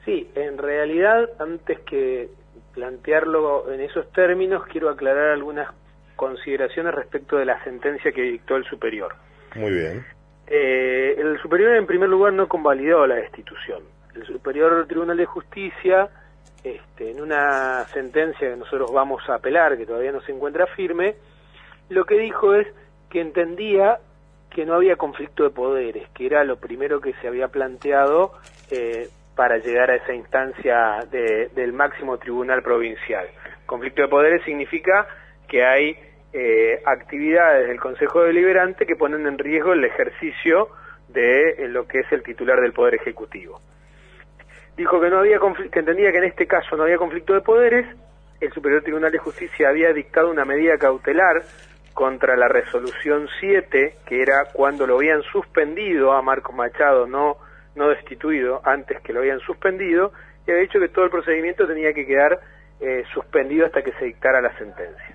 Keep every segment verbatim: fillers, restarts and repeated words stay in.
Sí, en realidad, antes que plantearlo en esos términos, quiero aclarar algunas consideraciones respecto de la sentencia que dictó el superior. Muy bien. Eh, el superior, en primer lugar, no convalidó la destitución. El Superior Tribunal de Justicia, este, en una sentencia que nosotros vamos a apelar, que todavía no se encuentra firme, lo que dijo es que entendía que no había conflicto de poderes, que era lo primero que se había planteado eh, para llegar a esa instancia de, del máximo tribunal provincial. Conflicto de poderes significa que hay eh, actividades del Consejo Deliberante que ponen en riesgo el ejercicio de eh, lo que es el titular del Poder Ejecutivo. Dijo que no había que entendía que en este caso no había conflicto de poderes. El Superior Tribunal de Justicia había dictado una medida cautelar contra la resolución siete, que era cuando lo habían suspendido a Marcos Machado, no no destituido, antes que lo habían suspendido, y había dicho que todo el procedimiento tenía que quedar eh, suspendido hasta que se dictara la sentencia.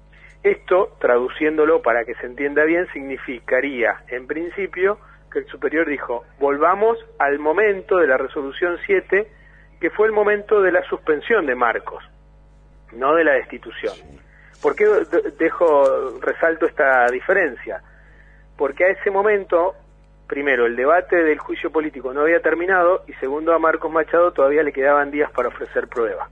Esto, traduciéndolo para que se entienda bien, significaría, en principio, que el superior dijo, volvamos al momento de la resolución siete, que fue el momento de la suspensión de Marcos, no de la destitución. ¿Por qué dejo, resalto esta diferencia? Porque a ese momento, primero, el debate del juicio político no había terminado, y segundo, a Marcos Machado todavía le quedaban días para ofrecer prueba.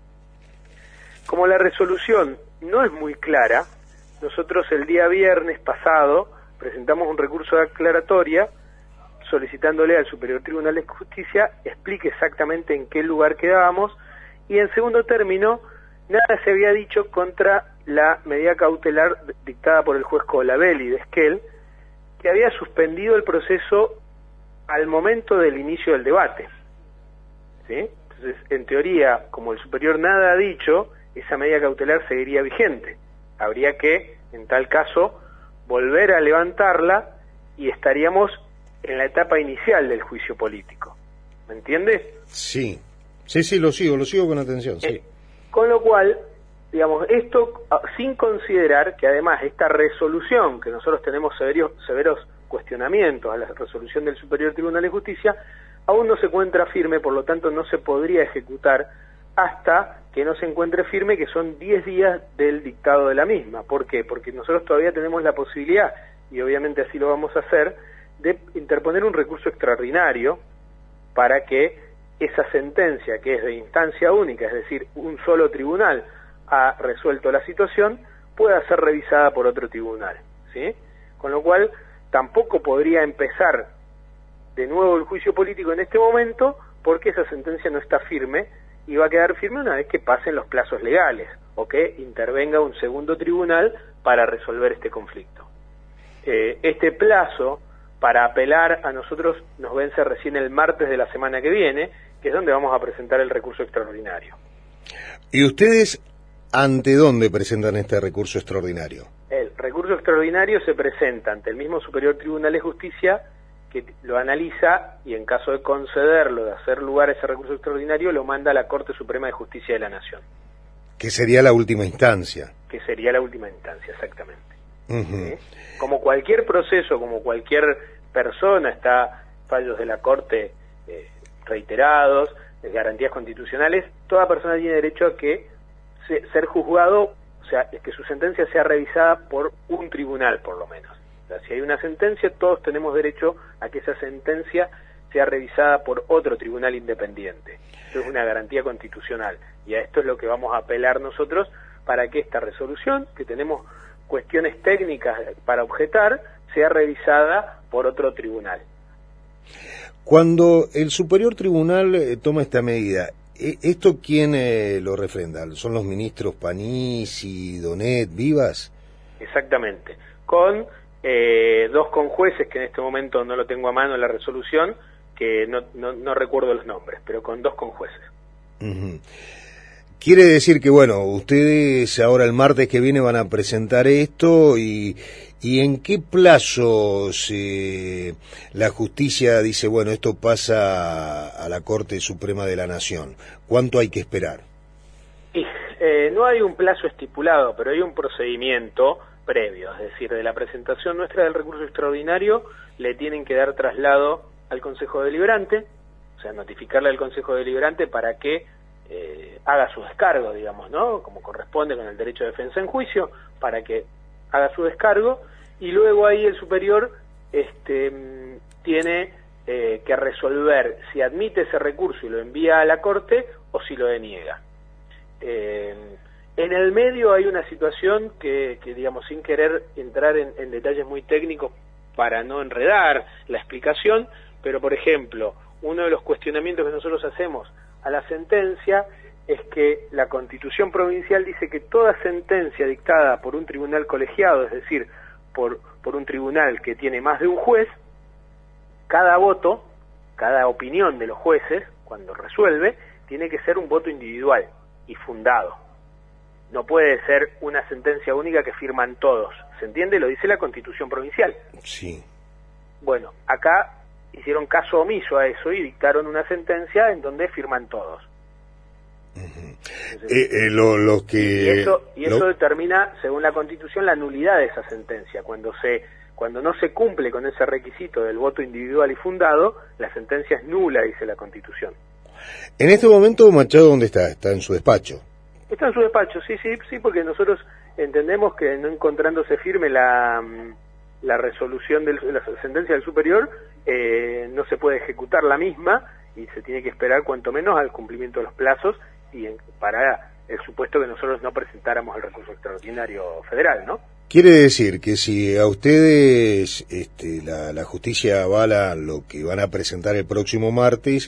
Como la resolución no es muy clara, nosotros el día viernes pasado presentamos un recurso de aclaratoria solicitándole al Superior Tribunal de Justicia explique exactamente en qué lugar quedábamos, y en segundo término, nada se había dicho contra la medida cautelar dictada por el juez Colabelli de Esquel, que había suspendido el proceso al momento del inicio del debate. ¿Sí? Entonces, en teoría, como el superior nada ha dicho, esa medida cautelar seguiría vigente. Habría que, en tal caso, volver a levantarla y estaríamos en la etapa inicial del juicio político. ¿Me entiende? Sí, sí, sí, lo sigo, lo sigo con atención, sí. Eh, con lo cual, digamos, esto sin considerar que además esta resolución, que nosotros tenemos severos, severos cuestionamientos a la resolución del Superior Tribunal de Justicia, aún no se encuentra firme, por lo tanto no se podría ejecutar hasta que no se encuentre firme, que son diez días del dictado de la misma. ¿Por qué? Porque nosotros todavía tenemos la posibilidad, y obviamente así lo vamos a hacer, de interponer un recurso extraordinario para que esa sentencia, que es de instancia única, es decir, un solo tribunal ha resuelto la situación, pueda ser revisada por otro tribunal, ¿sí? Con lo cual, tampoco podría empezar de nuevo el juicio político en este momento, porque esa sentencia no está firme, y va a quedar firme una vez que pasen los plazos legales, o que intervenga un segundo tribunal para resolver este conflicto. Eh, este plazo para apelar a nosotros nos vence recién el martes de la semana que viene, que es donde vamos a presentar el recurso extraordinario. ¿Y ustedes ante dónde presentan este recurso extraordinario? El recurso extraordinario se presenta ante el mismo Superior Tribunal de Justicia, que lo analiza y en caso de concederlo, de hacer lugar a ese recurso extraordinario, lo manda a la Corte Suprema de Justicia de la Nación. Que sería la última instancia. Que sería la última instancia, exactamente. Uh-huh. ¿Sí? Como cualquier proceso, como cualquier persona, está fallos de la Corte eh, reiterados, de garantías constitucionales, toda persona tiene derecho a que se, ser juzgado, o sea, que su sentencia sea revisada por un tribunal, por lo menos. O sea, si hay una sentencia, todos tenemos derecho a que esa sentencia sea revisada por otro tribunal independiente. Eso es una garantía constitucional, y a esto es lo que vamos a apelar nosotros para que esta resolución, que tenemos cuestiones técnicas para objetar, sea revisada por otro tribunal. Cuando el Superior Tribunal eh, toma esta medida, ¿esto quién eh, lo refrenda? ¿Son los ministros Panisi, Donet, Vivas? Exactamente, con eh, dos conjueces, que en este momento no lo tengo a mano en la resolución, que no, no, no recuerdo los nombres, pero con dos conjueces. Uh-huh. Quiere decir que, bueno, ustedes ahora el martes que viene van a presentar esto, y, y ¿en qué plazo se, la justicia dice, bueno, esto pasa a la Corte Suprema de la Nación? ¿Cuánto hay que esperar? Sí, eh, no hay un plazo estipulado, pero hay un procedimiento previo, es decir, de la presentación nuestra del recurso extraordinario le tienen que dar traslado al Consejo Deliberante, sea, notificarle al Consejo Deliberante para que eh, haga su descargo, digamos, ¿no? Como corresponde con el derecho de defensa en juicio, para que haga su descargo, y luego ahí el superior este, tiene eh, que resolver si admite ese recurso y lo envía a la Corte o si lo deniega. Eh, en el medio hay una situación que, que digamos, sin querer entrar en, en detalles muy técnicos para no enredar la explicación, pero por ejemplo, uno de los cuestionamientos que nosotros hacemos a la sentencia es que la Constitución provincial dice que toda sentencia dictada por un tribunal colegiado, es decir, por, por un tribunal que tiene más de un juez, cada voto, cada opinión de los jueces, cuando resuelve, tiene que ser un voto individual y fundado. No puede ser una sentencia única que firman todos. ¿Se entiende? Lo dice la Constitución provincial. Sí. Bueno, acá hicieron caso omiso a eso y dictaron una sentencia en donde firman todos. Uh-huh. Entonces, eh, eh, lo, lo que... Y eso, y eso lo... determina, según la Constitución, la nulidad de esa sentencia. Cuando se cuando no se cumple con ese requisito del voto individual y fundado, la sentencia es nula, dice la Constitución. En este momento, Machado, ¿dónde está? Está en su despacho. Está en su despacho, sí, sí, sí, porque nosotros entendemos que no encontrándose firme la, la resolución de la sentencia del superior, eh, no se puede ejecutar la misma y se tiene que esperar cuanto menos al cumplimiento de los plazos y en, para el supuesto que nosotros no presentáramos el recurso extraordinario federal, ¿no? Quiere decir que si a ustedes este, la, la justicia avala lo que van a presentar el próximo martes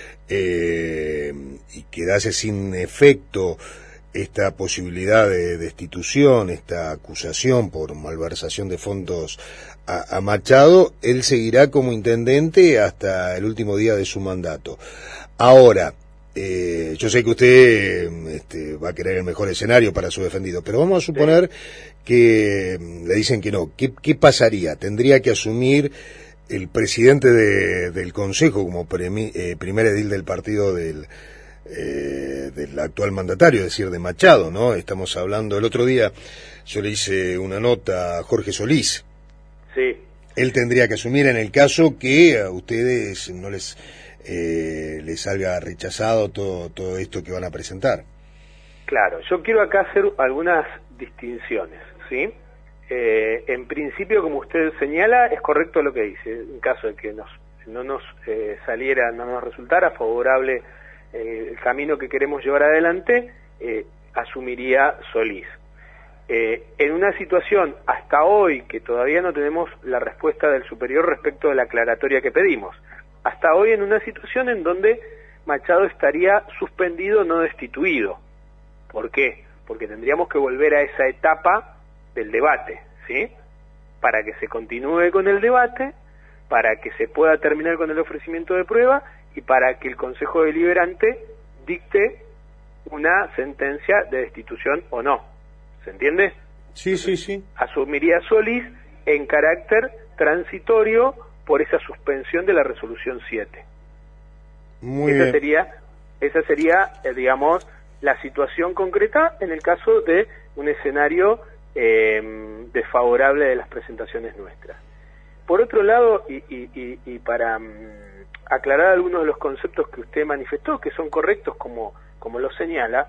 eh, y quedase sin efecto esta posibilidad de destitución, esta acusación por malversación de fondos a, a Machado, él seguirá como intendente hasta el último día de su mandato. Ahora, eh, yo sé que usted este, va a querer el mejor escenario para su defendido, pero vamos a suponer que le dicen que no. ¿Qué, qué pasaría? ¿Tendría que asumir el presidente de, del Consejo como premi, eh, primer edil del partido del... Eh, del actual mandatario, es decir, de Machado, ¿no? Estamos hablando, el otro día yo le hice una nota a Jorge Solís. Sí. Él tendría que asumir en el caso que a ustedes no les eh, les salga rechazado todo, todo esto que van a presentar. Claro, yo quiero acá hacer algunas distinciones, ¿sí? Eh, en principio, como usted señala, es correcto lo que dice. En caso de que nos, no nos eh, saliera, no nos resultara favorable el camino que queremos llevar adelante, eh, asumiría Solís. Eh, en una situación hasta hoy que todavía no tenemos la respuesta del superior respecto de la aclaratoria que pedimos, hasta hoy en una situación en donde Machado estaría suspendido, no destituido. ¿Por qué? Porque tendríamos que volver a esa etapa del debate, ¿sí? Para que se continúe con el debate, para que se pueda terminar con el ofrecimiento de prueba y para que el Consejo Deliberante dicte una sentencia de destitución o no. ¿Se entiende? Sí, sí, sí. Asumiría Solís en carácter transitorio por esa suspensión de la resolución siete. Muy esa bien. sería, esa sería, eh, digamos, la situación concreta en el caso de un escenario eh, desfavorable de las presentaciones nuestras. Por otro lado, y, y, y, y para um, aclarar algunos de los conceptos que usted manifestó, que son correctos como, como lo señala,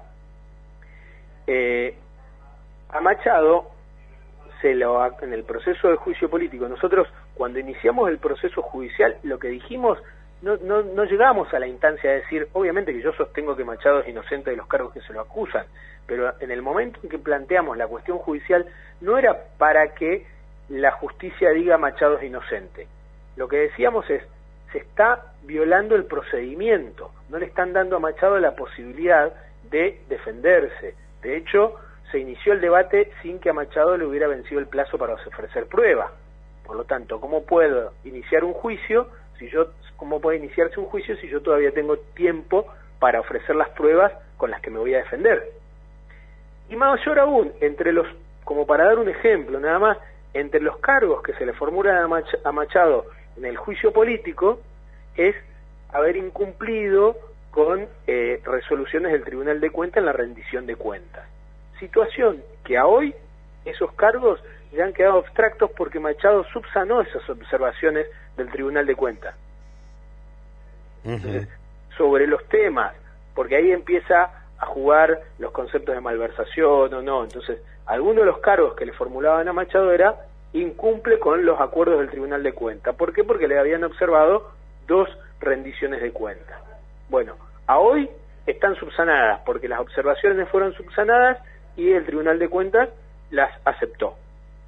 eh, a Machado, se lo, en el proceso de juicio político, nosotros cuando iniciamos el proceso judicial, lo que dijimos, no, no, no llegamos a la instancia de decir, obviamente que yo sostengo que Machado es inocente de los cargos que se lo acusan, pero en el momento en que planteamos la cuestión judicial, no era para que la justicia diga Machado es inocente. Lo que decíamos es, se está violando el procedimiento, no le están dando a Machado la posibilidad de defenderse. De hecho, se inició el debate sin que a Machado le hubiera vencido el plazo para ofrecer prueba. Por lo tanto, ¿cómo puedo iniciar un juicio si yo, cómo puede iniciarse un juicio si yo todavía tengo tiempo para ofrecer las pruebas con las que me voy a defender? Y mayor aún, entre los, como para dar un ejemplo nada más, entre los cargos que se le formulan a, Mach a Machado en el juicio político es haber incumplido con eh, resoluciones del Tribunal de Cuentas en la rendición de cuentas. Situación que a hoy esos cargos ya han quedado abstractos porque Machado subsanó esas observaciones del Tribunal de Cuentas. Uh-huh. Entonces, sobre los temas, porque ahí empieza a jugar los conceptos de malversación o no. Entonces, alguno de los cargos que le formulaban a Machado era incumple con los acuerdos del Tribunal de Cuentas. ¿Por qué? Porque le habían observado dos rendiciones de cuentas. Bueno, a hoy están subsanadas, porque las observaciones fueron subsanadas y el Tribunal de Cuentas las aceptó.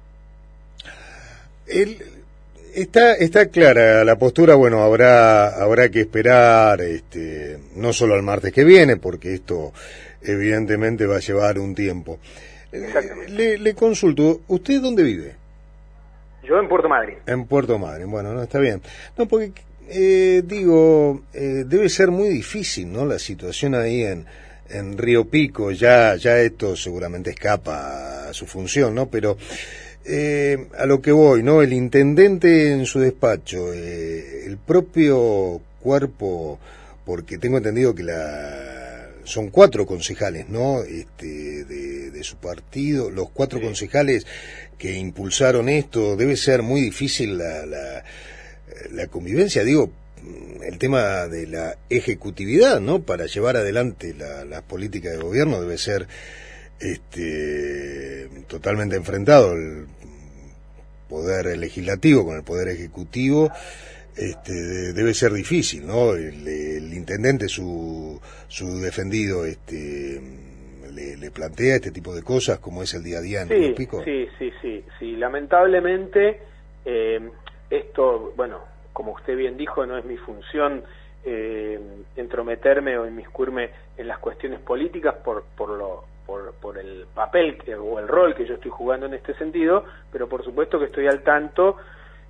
El, está está clara la postura. Bueno, habrá habrá que esperar, este, no solo al martes que viene, porque esto evidentemente va a llevar un tiempo. Le, le consulto, ¿usted dónde vive? Yo en Puerto Madryn. En Puerto Madryn, bueno, no, está bien. No, porque eh, digo, eh, debe ser muy difícil, ¿no? La situación ahí en, en Río Pico, ya ya esto seguramente escapa a su función, ¿no? Pero eh, a lo que voy, ¿no? El intendente en su despacho, eh, el propio cuerpo, porque tengo entendido que la son cuatro concejales, ¿no? Este, de, de su partido, los cuatro sí. concejales que impulsaron esto. Debe ser muy difícil la, la, la convivencia, digo, el tema de la ejecutividad, ¿no? Para llevar adelante la, las políticas de gobierno debe ser este, totalmente enfrentado el poder legislativo con el poder ejecutivo. Este, debe ser difícil, ¿no? El, el intendente, su, su defendido, este, le, le plantea este tipo de cosas, como es el día a día en Río Pico. Sí, sí, sí, sí. Lamentablemente, eh, esto, bueno, como usted bien dijo, no es mi función eh, entrometerme o inmiscuirme en las cuestiones políticas por, por lo, por, por el papel que, o el rol que yo estoy jugando en este sentido, pero por supuesto que estoy al tanto.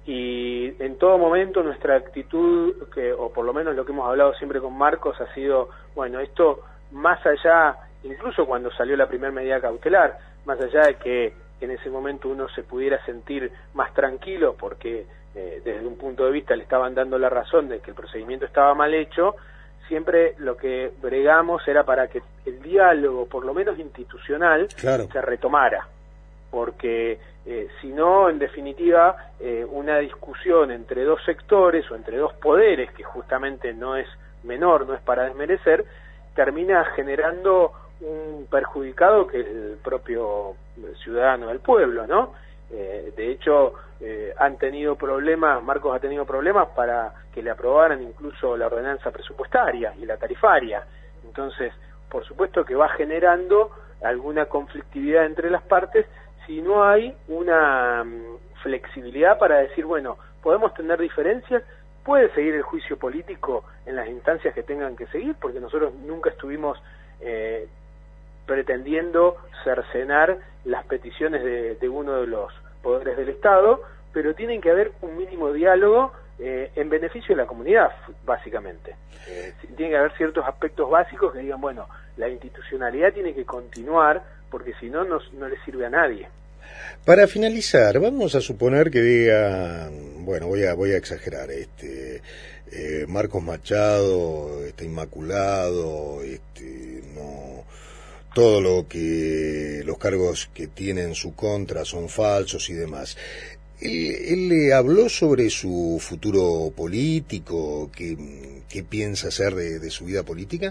Y en todo momento nuestra actitud, que, o por lo menos lo que hemos hablado siempre con Marcos, ha sido, bueno, esto más allá, incluso cuando salió la primera medida cautelar, más allá de que en ese momento uno se pudiera sentir más tranquilo porque eh, desde un punto de vista le estaban dando la razón de que el procedimiento estaba mal hecho, siempre lo que bregamos era para que el diálogo, por lo menos institucional, claro. se retomara. Porque eh, si no, en definitiva, eh, una discusión entre dos sectores o entre dos poderes, que justamente no es menor, no es para desmerecer, termina generando un perjudicado que es el propio ciudadano del pueblo, ¿no? Eh, de hecho, eh, han tenido problemas, Marcos ha tenido problemas para que le aprobaran incluso la ordenanza presupuestaria y la tarifaria. Entonces, por supuesto que va generando alguna conflictividad entre las partes, si no hay una um, flexibilidad para decir, bueno, podemos tener diferencias, puede seguir el juicio político en las instancias que tengan que seguir, porque nosotros nunca estuvimos eh, pretendiendo cercenar las peticiones de, de uno de los poderes del Estado, pero tienen que haber un mínimo diálogo eh, en beneficio de la comunidad, básicamente. Eh, tiene que haber ciertos aspectos básicos que digan, bueno, la institucionalidad tiene que continuar, porque si no, no, no le sirve a nadie. Para finalizar, vamos a suponer que diga, bueno, voy a voy a exagerar, este eh, Marcos Machado está inmaculado, este no todo lo que los cargos que tiene en su contra son falsos y demás. Él, él le habló sobre su futuro político, qué, qué piensa hacer de, de su vida política.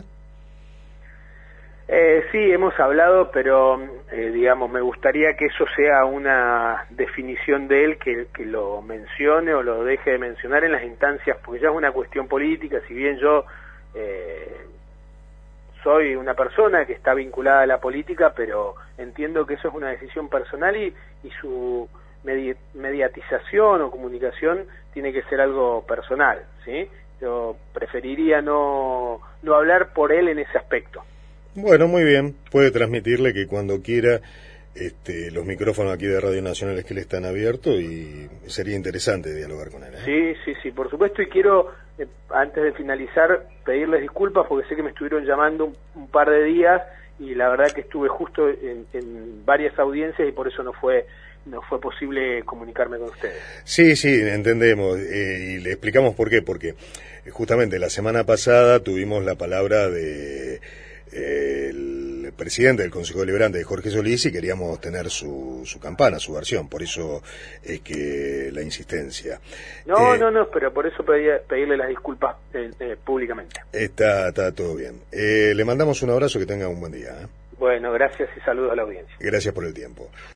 Eh, sí, hemos hablado, pero eh, digamos, me gustaría que eso sea una definición de él, que, que lo mencione o lo deje de mencionar en las instancias, porque ya es una cuestión política. Si bien yo eh, soy una persona que está vinculada a la política, pero entiendo que eso es una decisión personal y, y su medi mediatización o comunicación tiene que ser algo personal, ¿sí? Yo preferiría no, no hablar por él en ese aspecto. Bueno, muy bien. Puede transmitirle que cuando quiera este, los micrófonos aquí de Radio Nacional es que le están abiertos y sería interesante dialogar con él, ¿eh? Sí, sí, sí, por supuesto. Y quiero, eh, antes de finalizar, pedirles disculpas porque sé que me estuvieron llamando un, un par de días y la verdad que estuve justo en, en varias audiencias y por eso no fue no fue posible comunicarme con ustedes. Sí, sí, entendemos. Eh, y le explicamos por qué. Porque justamente la semana pasada tuvimos la palabra de el presidente del Consejo Deliberante de Jorge Solís y queríamos tener su, su campana, su versión, por eso es que la insistencia. No, eh, no, no, pero por eso pedía, pedirle las disculpas eh, eh, públicamente. Está, está todo bien. Eh, le mandamos un abrazo, que tenga un buen día. ¿eh? Bueno, gracias y saludos a la audiencia. Gracias por el tiempo.